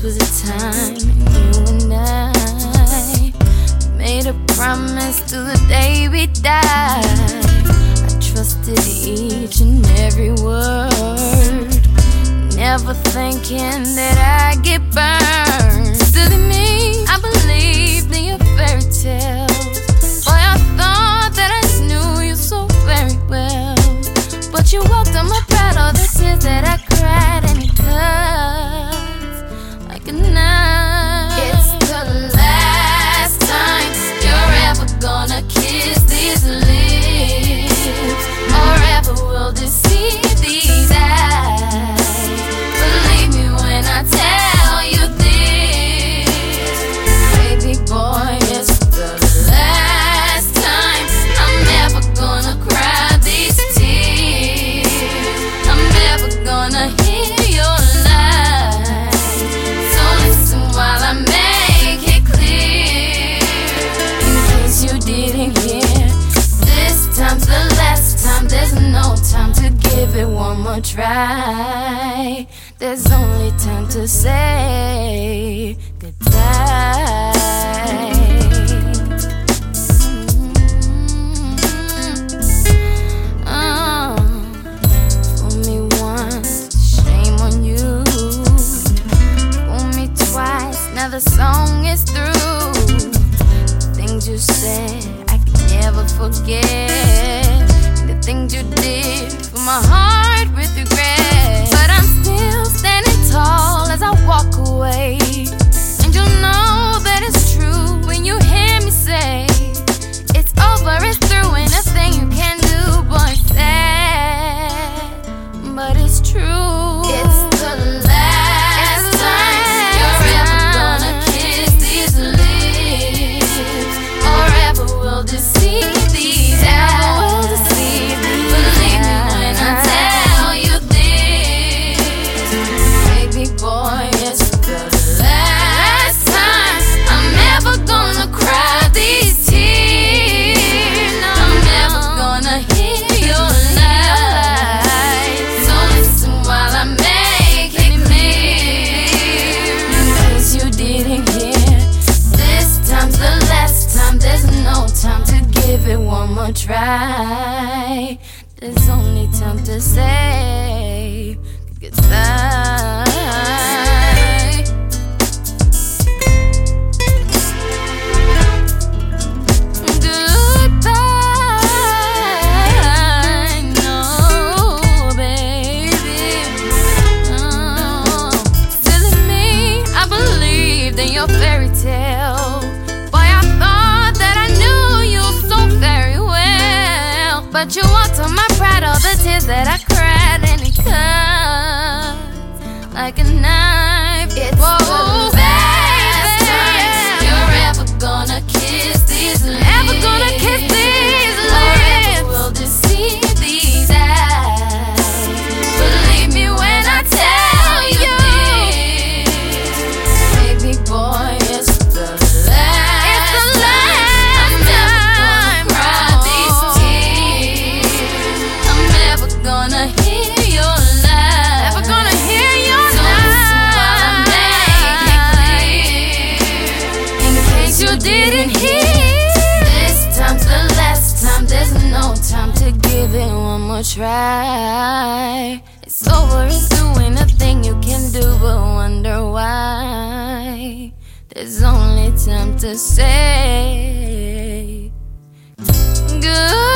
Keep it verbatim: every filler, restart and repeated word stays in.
was a time you and I made a promise till the day we died. I trusted each and every word, never thinking that I'd get burned. Silly me, I believed in your fairy tales. Boy, I thought that I knew you so very well, but you walked on my pride, all the tears that I cried, and it cuts like a knife. It's the last time you're ever gonna kiss these lips, or ever will deceive these eyes. Believe me when I tell you this, baby boy, it's the last time I'm ever gonna cry these tears. I'm never gonna hear your lies, so listen while I make it clear, in case you didn't hear. This time's the last time, there's no time to give it one more try. There's only time to say goodbye. Mm-hmm. Oh, fool me once, shame on you. Fool me twice, now the song is through. Things you said I can never forget, the things you did for my heart with regret. But I'm still standing tall as I walk away, and you'll know that it's true when you hear me say it's over, it's through, and nothing you can do, boy, sad, but it's true. It's the last time you're ever gonna kiss these lips, or ever will deceive these eyes. Believe me when I tell you this, baby boy, it's the last time I'm ever gonna cry these tears. I'm never gonna hear your lies, so listen while I make it clear, in case you didn't hear. This time's the last time, there's no time to give it one more try. There's only time to say goodbye. Goodbye, no, baby. Oh, silly me, I believed in your fairy tale. Boy, I thought that I knew you so very well, but you walked on my pride, all the tears that I cried, and it cuts like a knife. It's Whoa, the last time you're ever gonna kiss these lips, ever gonna kiss these lips, or ever will deceive these eyes. Believe me when I tell you this, baby boy, it's the last, it's the last I'm never gonna cry these tears. I'm never gonna hear your lies, never gonna hear your so lies. Listen while I make it clear, in case you didn't hear. This time's the last time, there's no time to give it one more try. It's over, it's through, ain't nothing you can do but wonder why. There's only time to say good.